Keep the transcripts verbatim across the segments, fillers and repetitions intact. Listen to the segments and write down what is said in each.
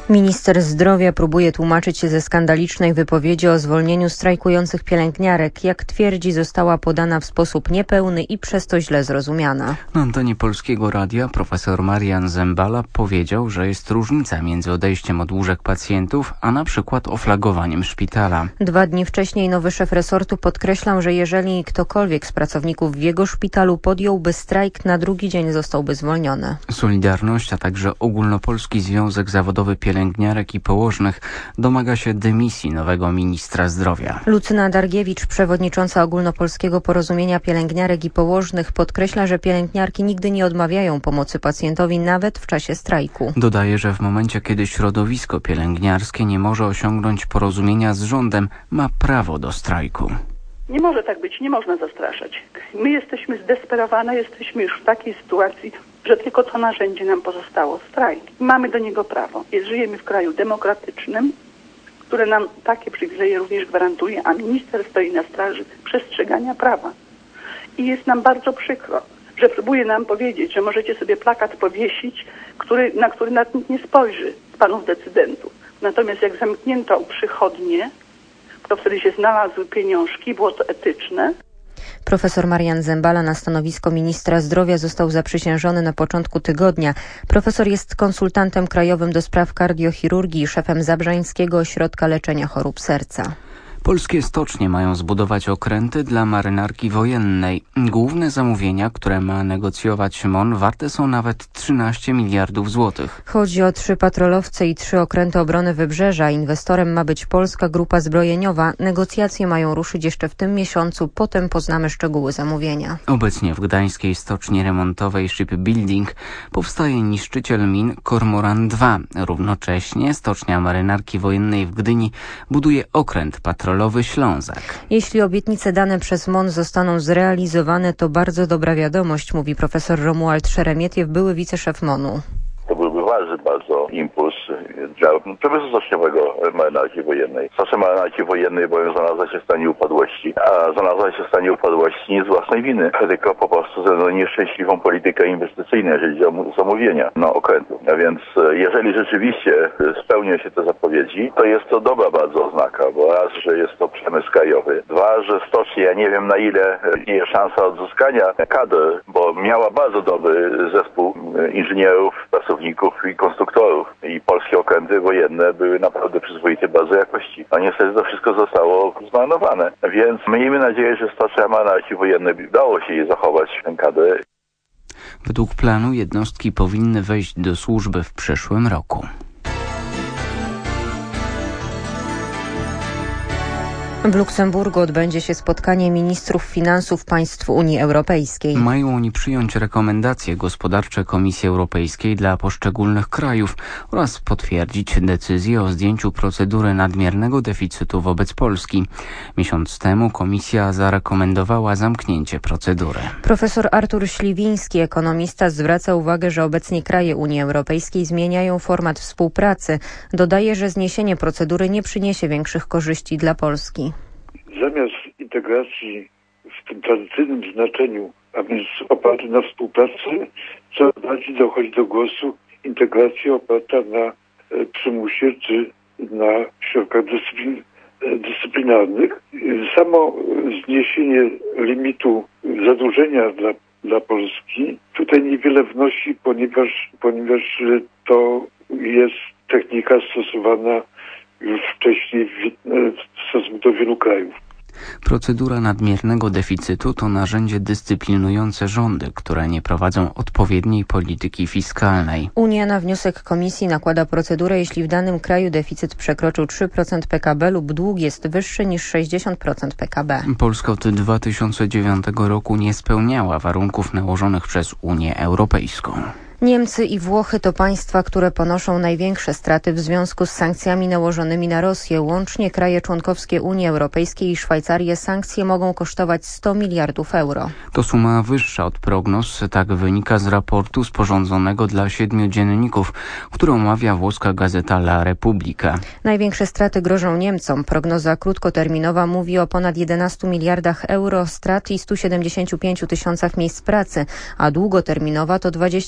Minister zdrowia próbuje tłumaczyć się ze skandalicznej wypowiedzi o zwolnieniu strajkujących pielęgniarek. Jak twierdzi, została podana w sposób niepełny i przez to źle zrozumiana. Na antenie Polskiego Radia profesor Marian Zembala powiedział, że jest różnica między odejściem od łóżek pacjentów, a na przykład oflagowaniem szpitala. Dwa dni wcześniej nowy szef resortu podkreślał, że jeżeli ktokolwiek z pracowników w jego szpitalu podjąłby strajk, na drugi dzień zostałby zwolniony. Solidarność, a także Ogólnopolski Związek Zawodowy Pielęgniarek i Położnych domaga się dymisji nowego ministra zdrowia. Lucyna Dargiewicz, przewodnicząca Ogólnopolskiego Porozumienia Pielęgniarek i Położnych, podkreśla, że pielęgniarki nigdy nie odmawiają pomocy pacjentowi, nawet w czasie strajku. Dodaje, że w momencie, kiedy środowisko pielęgniarskie nie może osiągnąć porozumienia z rządem, ma prawo do strajku. Nie może tak być, nie można zastraszać. My jesteśmy zdesperowane, jesteśmy już w takiej sytuacji, że tylko to narzędzie nam pozostało, strajk. Mamy do niego prawo. Żyjemy w kraju demokratycznym, które nam takie przywileje również gwarantuje, a minister stoi na straży przestrzegania prawa. I jest nam bardzo przykro, że próbuje nam powiedzieć, że możecie sobie plakat powiesić, który, na który nawet nikt nie spojrzy z panów decydentów. Natomiast jak zamknięto przychodnie, to wtedy się znalazły pieniążki, było to etyczne. Profesor Marian Zembala na stanowisko ministra zdrowia został zaprzysiężony na początku tygodnia. Profesor jest konsultantem krajowym do spraw kardiochirurgii i szefem Zabrzańskiego Ośrodka Leczenia Chorób Serca. Polskie stocznie mają zbudować okręty dla marynarki wojennej. Główne zamówienia, które ma negocjować M O N, warte są nawet trzynaście miliardów złotych. Chodzi o trzy patrolowce i trzy okręty obrony wybrzeża. Inwestorem ma być Polska Grupa Zbrojeniowa. Negocjacje mają ruszyć jeszcze w tym miesiącu, potem poznamy szczegóły zamówienia. Obecnie w gdańskiej stoczni remontowej Shipbuilding powstaje niszczyciel min Kormoran dwa. Równocześnie stocznia marynarki wojennej w Gdyni buduje okręt patrolowy Ślązak. Jeśli obietnice dane przez M O N zostaną zrealizowane, to bardzo dobra wiadomość, mówi profesor Romuald Szeremietiew, były wiceszef M O N u. To byłby ważny bardzo impuls dla przemysłu stoczniowego marynarki wojennej. Stocznia marynarki wojennej bowiem znalazła się w stanie upadłości, a znalazła się w stanie upadłości nie z własnej winy, tylko po prostu ze nieszczęśliwą politykę inwestycyjną, jeżeli chodzi o zamówienia no, okrętów. A więc jeżeli rzeczywiście spełnią się te zapowiedzi, to jest to dobra bardzo oznaka, bo raz, że jest to przemysł krajowy, dwa, że stocznia, ja nie wiem na ile jest szansa odzyskania kadr, bo miała bardzo dobry zespół inżynierów, pracowników i konstruktorów i polskie okręty wojenne były naprawdę przyzwoite bardzo jakości. A niestety to wszystko zostało zmarnowane. Więc miejmy nadzieję, że stocznia marynarki wojennej udało się jej zachować tę kadrę. Według planu jednostki powinny wejść do służby w przyszłym roku. W Luksemburgu odbędzie się spotkanie ministrów finansów państw Unii Europejskiej. Mają oni przyjąć rekomendacje gospodarcze Komisji Europejskiej dla poszczególnych krajów oraz potwierdzić decyzję o zdjęciu procedury nadmiernego deficytu wobec Polski. Miesiąc temu Komisja zarekomendowała zamknięcie procedury. Profesor Artur Śliwiński, ekonomista, zwraca uwagę, że obecnie kraje Unii Europejskiej zmieniają format współpracy. Dodaje, że zniesienie procedury nie przyniesie większych korzyści dla Polski. Zamiast integracji w tym tradycyjnym znaczeniu, a więc oparty na współpracy, coraz bardziej dochodzi do głosu integracja oparta na przymusie czy na środkach dyscyplin, dyscyplinarnych. Samo zniesienie limitu zadłużenia dla, dla Polski tutaj niewiele wnosi, ponieważ, ponieważ to jest technika stosowana już wcześniej w, w stosunku do wielu krajów. Procedura nadmiernego deficytu to narzędzie dyscyplinujące rządy, które nie prowadzą odpowiedniej polityki fiskalnej. Unia na wniosek Komisji nakłada procedurę, jeśli w danym kraju deficyt przekroczył trzy procent P K B lub dług jest wyższy niż sześćdziesiąt procent P K B. Polska od dwa tysiące dziewiątego roku nie spełniała warunków nałożonych przez Unię Europejską. Niemcy i Włochy to państwa, które ponoszą największe straty w związku z sankcjami nałożonymi na Rosję. Łącznie kraje członkowskie Unii Europejskiej i Szwajcarię sankcje mogą kosztować sto miliardów euro. To suma wyższa od prognoz, tak wynika z raportu sporządzonego dla siedmiu dzienników, który omawia włoska gazeta La Repubblica. Największe straty grożą Niemcom. Prognoza krótkoterminowa mówi o ponad jedenastu miliardach euro strat i stu siedemdziesięciu pięciu tysiącach miejsc pracy, a długoterminowa to dwadzieścia siedem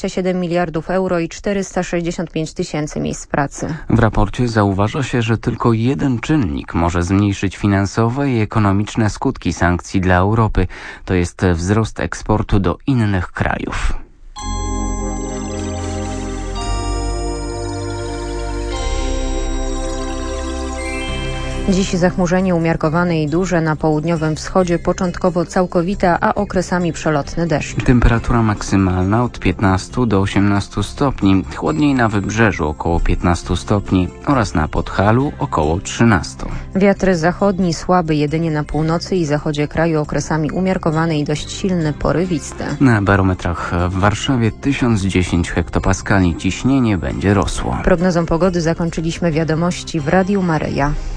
miliardów euro i czterysta sześćdziesiąt pięć tysięcy miejsc pracy. W raporcie zauważa się, że tylko jeden czynnik może zmniejszyć finansowe i ekonomiczne skutki sankcji dla Europy. To jest wzrost eksportu do innych krajów. Dziś zachmurzenie umiarkowane i duże, na południowym wschodzie początkowo całkowite, a okresami przelotny deszcz. Temperatura maksymalna od piętnastu do osiemnastu stopni, chłodniej na wybrzeżu około piętnastu stopni oraz na Podhalu około trzynastu. Wiatr zachodni słaby jedynie na północy i zachodzie kraju, okresami umiarkowany i dość silny, porywisty. Na barometrach w Warszawie tysiąc dziesięć hektopaskali, ciśnienie będzie rosło. Prognozą pogody zakończyliśmy wiadomości w Radiu Maryja.